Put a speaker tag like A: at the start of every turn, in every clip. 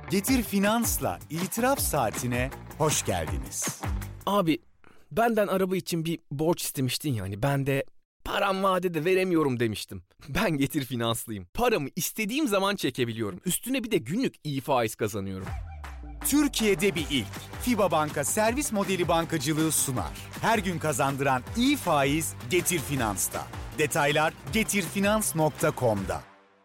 A: Getir Finans'la İtiraf Saatine hoş geldiniz.
B: Abi benden araba için bir borç istemiştin yani ben de param vadede veremiyorum demiştim. Ben Getir Finanslıyım. Paramı istediğim zaman çekebiliyorum. Üstüne bir de günlük iyi faiz kazanıyorum.
A: Türkiye'de bir ilk. FİBA Banka servis modeli bankacılığı sunar. Her gün kazandıran iyi faiz Getir Finans'ta. Detaylar getirfinans.com'da.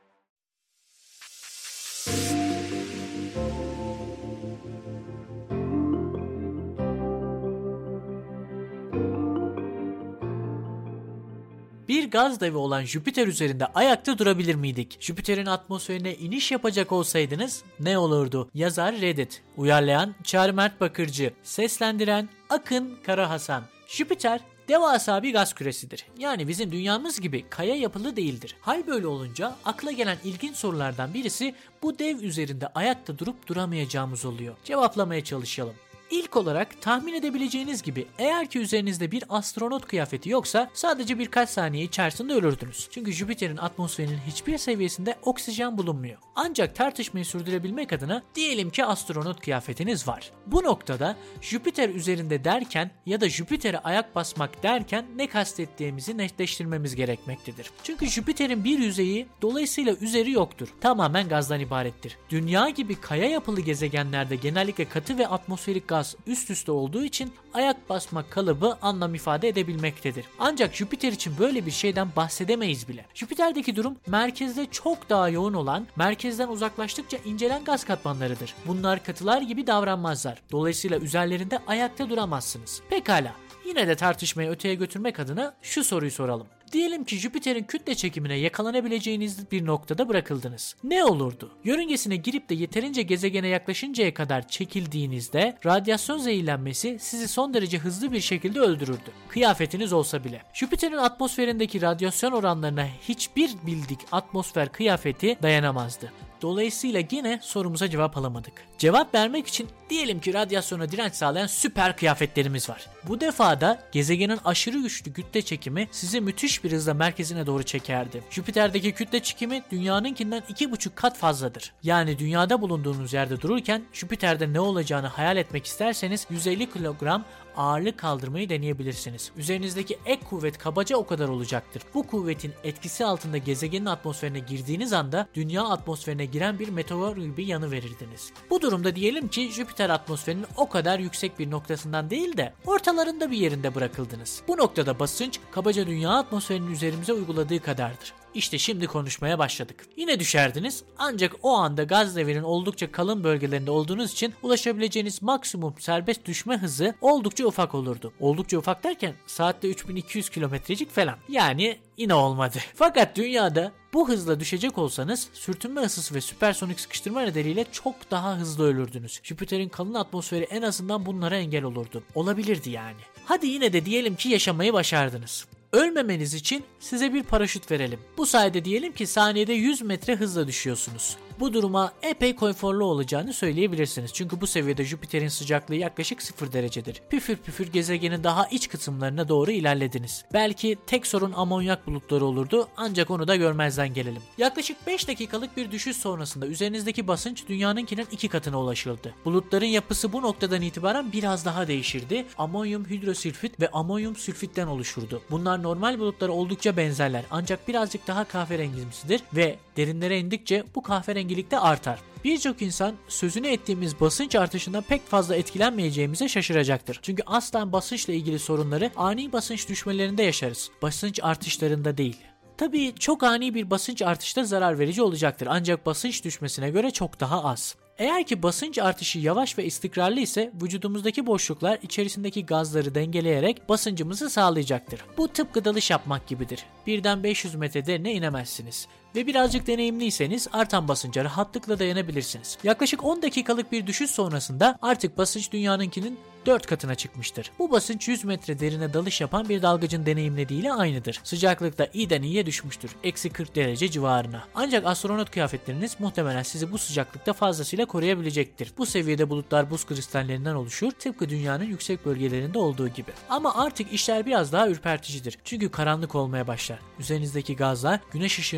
C: Bir gaz devi olan Jüpiter üzerinde ayakta durabilir miydik? Jüpiter'in atmosferine iniş yapacak olsaydınız ne olurdu? Yazar Reddit, uyarlayan Çağrı Mert Bakırcı, seslendiren Akın Kara Hasan. Jüpiter devasa bir gaz küresidir. Yani bizim dünyamız gibi kaya yapılı değildir. Hal böyle olunca akla gelen ilginç sorulardan birisi bu dev üzerinde ayakta durup duramayacağımız oluyor. Cevaplamaya çalışalım. İlk olarak tahmin edebileceğiniz gibi eğer ki üzerinizde bir astronot kıyafeti yoksa sadece birkaç saniye içerisinde ölürdünüz. Çünkü Jüpiter'in atmosferinin hiçbir seviyesinde oksijen bulunmuyor. Ancak tartışmayı sürdürebilmek adına diyelim ki astronot kıyafetiniz var. Bu noktada Jüpiter üzerinde derken ya da Jüpiter'e ayak basmak derken ne kastettiğimizi netleştirmemiz gerekmektedir. Çünkü Jüpiter'in bir yüzeyi dolayısıyla üzeri yoktur. Tamamen gazdan ibarettir. Dünya gibi kaya yapılı gezegenlerde genellikle katı ve atmosferik gaz üst üste olduğu için ayak basmak kalıbı anlam ifade edebilmektedir. Ancak Jüpiter için böyle bir şeyden bahsedemeyiz bile. Jüpiter'deki durum merkezde çok daha yoğun olan, merkezden uzaklaştıkça incelen gaz katmanlarıdır. Bunlar katılar gibi davranmazlar. Dolayısıyla üzerlerinde ayakta duramazsınız. Pekala. Yine de tartışmayı öteye götürmek adına şu soruyu soralım. Diyelim ki Jüpiter'in kütle çekimine yakalanabileceğiniz bir noktada bırakıldınız. Ne olurdu? Yörüngesine girip de yeterince gezegene yaklaşıncaya kadar çekildiğinizde radyasyon zehirlenmesi sizi son derece hızlı bir şekilde öldürürdü. Kıyafetiniz olsa bile. Jüpiter'in atmosferindeki radyasyon oranlarına hiçbir bildik atmosfer kıyafeti dayanamazdı. Dolayısıyla yine sorumuza cevap alamadık. Cevap vermek için diyelim ki radyasyona direnç sağlayan süper kıyafetlerimiz var. Bu defa da gezegenin aşırı güçlü kütle çekimi sizi müthiş bir hızla merkezine doğru çekerdi. Jüpiter'deki kütle çekimi dünyanınkinden 2,5 kat fazladır. Yani dünyada bulunduğunuz yerde dururken Jüpiter'de ne olacağını hayal etmek isterseniz 150 kilogram ağırlık kaldırmayı deneyebilirsiniz. Üzerinizdeki ek kuvvet kabaca o kadar olacaktır. Bu kuvvetin etkisi altında gezegenin atmosferine girdiğiniz anda dünya atmosferine giren bir meteor gibi yanıverirdiniz. Bu durumda diyelim ki Jüpiter atmosferinin o kadar yüksek bir noktasından değil de ortalarında bir yerinde bırakıldınız. Bu noktada basınç kabaca dünya atmosferinin üzerimize uyguladığı kadardır. İşte şimdi konuşmaya başladık. Yine düşerdiniz ancak o anda gaz devinin oldukça kalın bölgelerinde olduğunuz için ulaşabileceğiniz maksimum serbest düşme hızı oldukça ufak olurdu. Oldukça ufak derken saatte 3200 kilometrecik falan. Yani yine olmadı. Fakat dünyada bu hızla düşecek olsanız sürtünme ısısı ve süpersonik sıkıştırma nedeniyle çok daha hızlı ölürdünüz. Jüpiter'in kalın atmosferi en azından bunlara engel olurdu. Olabilirdi yani. Hadi yine de diyelim ki yaşamayı başardınız. Ölmemeniz için size bir paraşüt verelim. Bu sayede diyelim ki saniyede 100 metre hızla düşüyorsunuz. Bu duruma epey konforlu olacağını söyleyebilirsiniz. Çünkü bu seviyede Jüpiter'in sıcaklığı yaklaşık 0 derecedir. Püfür püfür gezegenin daha iç kısımlarına doğru ilerlediniz. Belki tek sorun amonyak bulutları olurdu ancak onu da görmezden gelelim. Yaklaşık 5 dakikalık bir düşüş sonrasında üzerinizdeki basınç dünyanınkinin 2 katına ulaşıldı. Bulutların yapısı bu noktadan itibaren biraz daha değişirdi. Amonyum hidrosülfit ve amonyum sülfitten oluşurdu. Bunlar normal bulutlara oldukça benzerler ancak birazcık daha kahverengimsidir ve derinlere indikçe bu kahverengilik de artar. Birçok insan sözünü ettiğimiz basınç artışından pek fazla etkilenmeyeceğimize şaşıracaktır. Çünkü aslen basınçla ilgili sorunları ani basınç düşmelerinde yaşarız. Basınç artışlarında değil. Tabii çok ani bir basınç artışı da zarar verici olacaktır ancak basınç düşmesine göre çok daha az. Eğer ki basınç artışı yavaş ve istikrarlı ise vücudumuzdaki boşluklar içerisindeki gazları dengeleyerek basıncımızı sağlayacaktır. Bu tıpkı dalış yapmak gibidir. Birden 500 metre derine inemezsiniz. Ve birazcık deneyimliyseniz artan basınca rahatlıkla dayanabilirsiniz. Yaklaşık 10 dakikalık bir düşüş sonrasında artık basınç dünyanınkinin 4 katına çıkmıştır. Bu basınç 100 metre derine dalış yapan bir dalgıcın deneyimlediğiyle aynıdır. Sıcaklık da iyiden iyiye düşmüştür. Eksi 40 derece civarına. Ancak astronot kıyafetleriniz muhtemelen sizi bu sıcaklıkta fazlasıyla koruyabilecektir. Bu seviyede bulutlar buz kristallerinden oluşur. Tıpkı dünyanın yüksek bölgelerinde olduğu gibi. Ama artık işler biraz daha ürperticidir. Çünkü karanlık olmaya başlar. Üzerinizdeki gazlar güneş ışığının geçmesi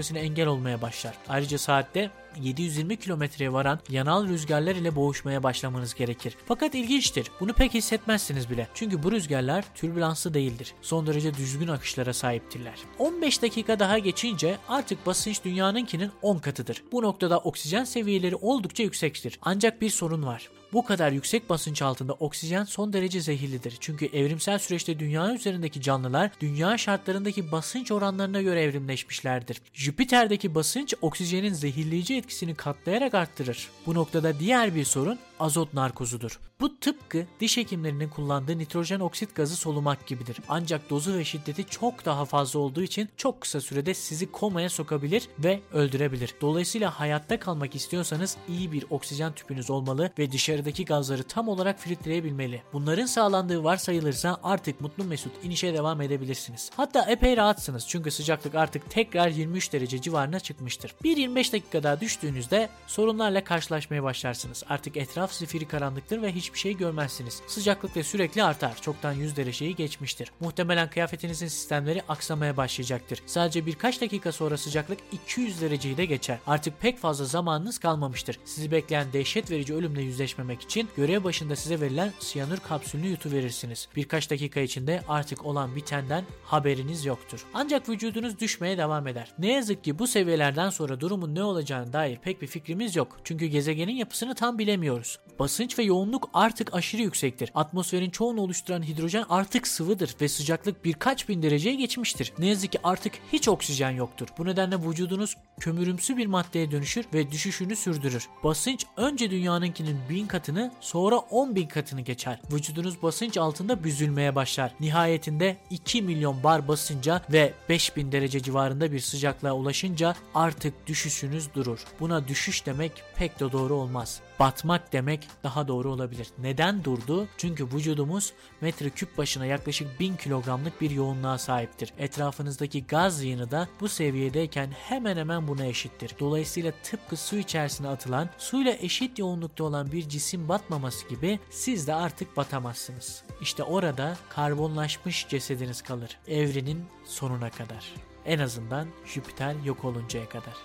C: geçmesine engel olmaya başlar. Ayrıca saatte 720 kilometreye varan yanal rüzgarlar ile boğuşmaya başlamanız gerekir. Fakat ilginçtir. Bunu pek hissetmezsiniz bile. Çünkü bu rüzgarlar türbülanslı değildir. Son derece düzgün akışlara sahiptirler. 15 dakika daha geçince artık basınç dünyanınkinin 10 katıdır. Bu noktada oksijen seviyeleri oldukça yüksektir. Ancak bir sorun var. Bu kadar yüksek basınç altında oksijen son derece zehirlidir. Çünkü evrimsel süreçte dünya üzerindeki canlılar dünya şartlarındaki basınç oranlarına göre evrimleşmişlerdir. Jüpiter'deki basınç oksijenin zehirleyici etkisini katlayarak arttırır. Bu noktada diğer bir sorun azot narkozudur. Bu tıpkı diş hekimlerinin kullandığı nitrojen oksit gazı solumak gibidir. Ancak dozu ve şiddeti çok daha fazla olduğu için çok kısa sürede sizi komaya sokabilir ve öldürebilir. Dolayısıyla hayatta kalmak istiyorsanız iyi bir oksijen tüpünüz olmalı ve dışarıdaki gazları tam olarak filtreyebilmeli. Bunların sağlandığı varsayılırsa artık mutlu mesut inişe devam edebilirsiniz. Hatta epey rahatsınız çünkü sıcaklık artık tekrar 23 derece civarına çıkmıştır. Bir 25 dakika daha düştüğünüzde sorunlarla karşılaşmaya başlarsınız. Artık etraf zifiri karanlıktır ve hiçbir şey görmezsiniz. Sıcaklık da sürekli artar. Çoktan 100 dereceyi geçmiştir. Muhtemelen kıyafetinizin sistemleri aksamaya başlayacaktır. Sadece birkaç dakika sonra sıcaklık 200 dereceyi de geçer. Artık pek fazla zamanınız kalmamıştır. Sizi bekleyen dehşet verici ölümle yüzleşmemek için görev başında size verilen siyanür kapsülünü yutuverirsiniz. Birkaç dakika içinde artık olan bitenden haberiniz yoktur. Ancak vücudunuz düşmeye devam eder. Ne yazık ki bu seviyelerden sonra durumun ne olacağına dair pek bir fikrimiz yok. Çünkü gezegenin yapısını tam bilemiyoruz. Basınç ve yoğunluk artık aşırı yüksektir. Atmosferin çoğunu oluşturan hidrojen artık sıvıdır ve sıcaklık birkaç bin dereceye geçmiştir. Ne yazık ki artık hiç oksijen yoktur. Bu nedenle vücudunuz kömürümsü bir maddeye dönüşür ve düşüşünü sürdürür. Basınç önce dünyanınkinin 1000 katını sonra 10.000 katını geçer. Vücudunuz basınç altında büzülmeye başlar. Nihayetinde 2 milyon bar basınca ve 5000 derece civarında bir sıcaklığa ulaşınca artık düşüşünüz durur. Buna düşüş demek pek de doğru olmaz. Batmak demek daha doğru olabilir. Neden durdu? Çünkü vücudumuz metreküp başına yaklaşık 1000 kilogramlık bir yoğunluğa sahiptir. Etrafınızdaki gaz yığını da bu seviyedeyken hemen hemen buna eşittir. Dolayısıyla tıpkı su içerisine atılan, suyla eşit yoğunlukta olan bir cisim batmaması gibi siz de artık batamazsınız. İşte orada karbonlaşmış cesediniz kalır. Evrenin sonuna kadar. En azından Jüpiter yok oluncaya kadar.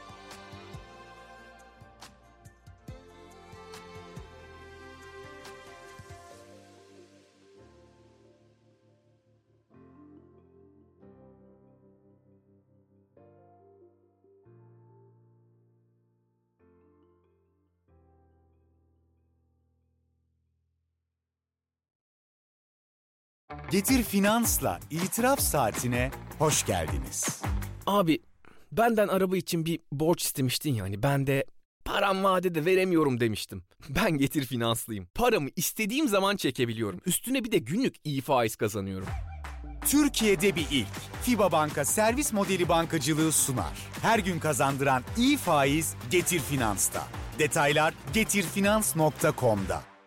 A: Getir Finans'la İtiraf Saatine hoş geldiniz.
B: Abi benden araba için bir borç istemiştin yani ben de param vadede veremiyorum demiştim. Ben Getir Finanslıyım. Paramı istediğim zaman çekebiliyorum. Üstüne bir de günlük iyi faiz kazanıyorum.
A: Türkiye'de bir ilk. FIBA Banka servis modeli bankacılığı sunar. Her gün kazandıran iyi faiz Getir Finans'ta. Detaylar getirfinans.com'da.